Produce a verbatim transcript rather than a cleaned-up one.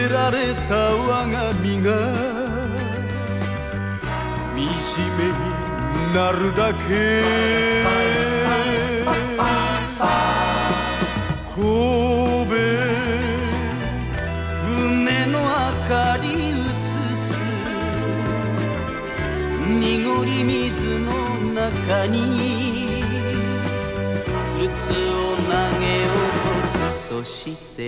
けられた我が身が惨めになるだけ神戸船の明かり映す濁り水の中に靴を投げ落とすそして